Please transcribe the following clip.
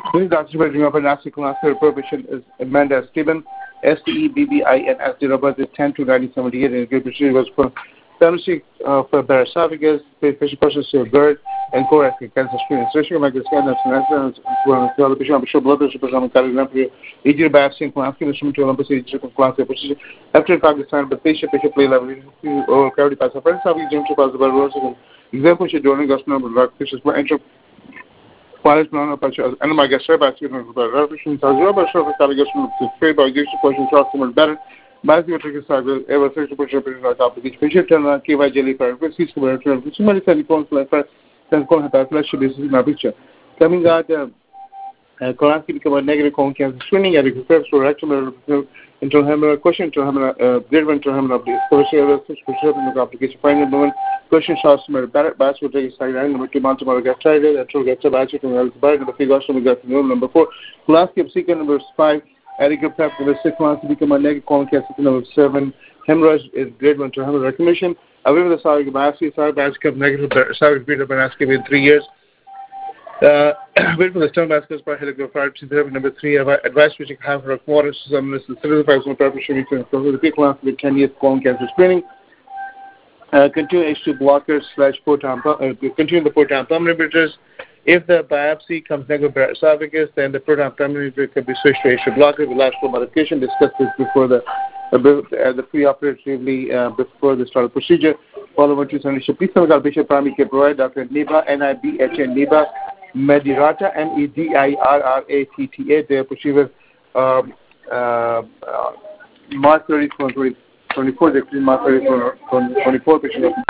This is Dr. Subhadri of Nasik Classical Prohibition is Amanda Stephen, STEBBINS, date of birth is 10/2/1978, and the procedure was for fellowship for bare esophagus, facial process to GERD, and colorectal cancer screening. Especially like the scan of the Bishop blood pressure, easier biopsy and classical instrument to Olympus, classical procedure. After Pakistan, but patient play level or cavity pass of esophagus, Jim Chapaz, example, she joining us number of fishes for entry. Quality plan of and my guest basket of revision, Tajoba, allegation to trade by this question, customer better. Basket cycle, ever 30% of the patient and KY jelly for somebody said it comes like and call her flash this is my picture. Coming out Koranski become a negative colon cancer screening at a confirmed for rectal internal hemorrhage question to have great to have of the social application final moment question shots better bass will take a side number 2 months of get tried actual get a batch from the figure number 4 Koranski of sequence number 5 adequate prep for the 6 months to become a negative colon cancer number 7 hemorrhage is grade 1 to have a recognition. However, the solid biopsy negative solid period of biopsy in 3 years. Wait for the stone basket by helicopter number 3 advice which you have for water some list of 35 preparation to the people after the 10 years colon cancer screening. Continue H2 blockers / proton continue the proton pump inhibitors. If the biopsy comes negative esophagus, then the proton pump inhibitor can be switched to H2 blocker with lateral modification. Discuss this before the pre-operatively before the start of procedure. Follow what you send. Please tell me Bishop Primary Care Provider Dr. Niba NIBHA Niba Medirata MEDIRRATTA. The procedure March 30, 2024. The March 30, 2024 patient.